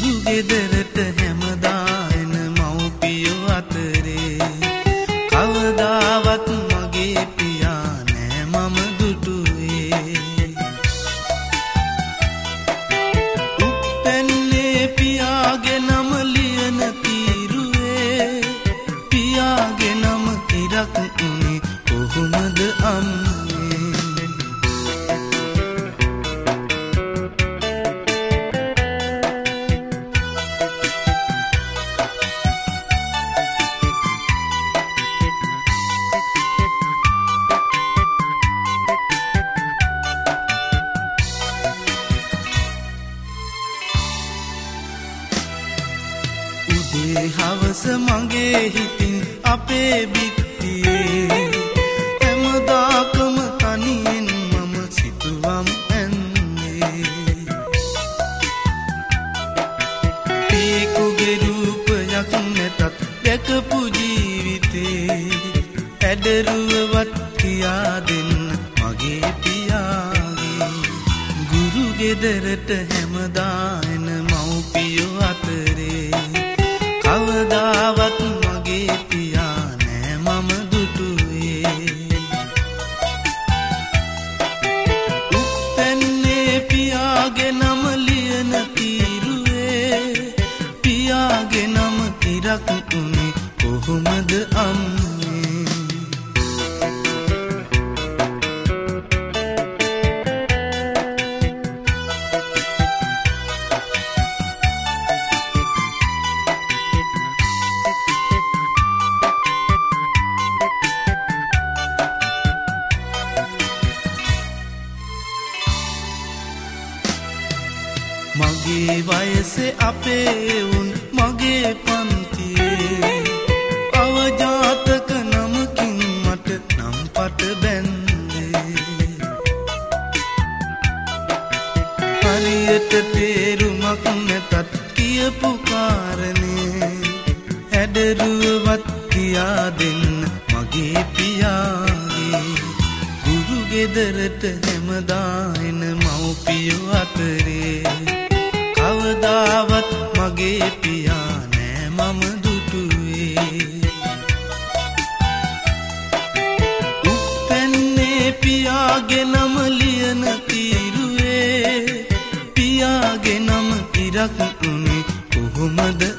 ගුරු ගෙදරට හැමදා එන මව්පියෝ අතරේ කවදාවත් මගේ පියා නෑ මම දුටුවේ. උප්පැන්නේ පියාගේ නම ලියන තීරුවේ පියාගේ නම ඉරක් උනේ කොහොමද අම්මේ. හවස මගේ හිතින් අපේ බිත්තියේ හැමදාකම තනියෙන් මම සිතුවම් ඇන්නේ. පියෙකුගේ රූපයක් නැතත් දැකපු ජීවිතේ ඇඩරුවවත් කියා දෙන්න මගේ පියාගේ. ගුරු ගෙදරට හැමදා එන මව්පියෝ අතරේ කවදාවත් මගේ පියා නෑ මම දුටුවේ. උප්පැන්නේ පියාගේ නම ලියන තීරුවේ පියාගේ නම ඉරක් උනේ කොහොමද අම්මේ. මගේ වයසේ අපේ උන් මගේ පන්තියේ අවජාතක නමකින් මට නම් පට බැන්දේ. හරියට තේරුමක් නැතත් කියපු කාරණේ ඇඩරුවවත් කියා දෙන්න මගේ පියාගේ. ගුරු ගෙදරට හැමදා එන මව්පියෝ අතරේ කවදාවත් මගේ පියා නෑ මම දුටුවේ. උප්පැන්නේ පියාගේ නම ලියන තීරුවේ පියාගේ නම ඉරක් උනේ කොහොමද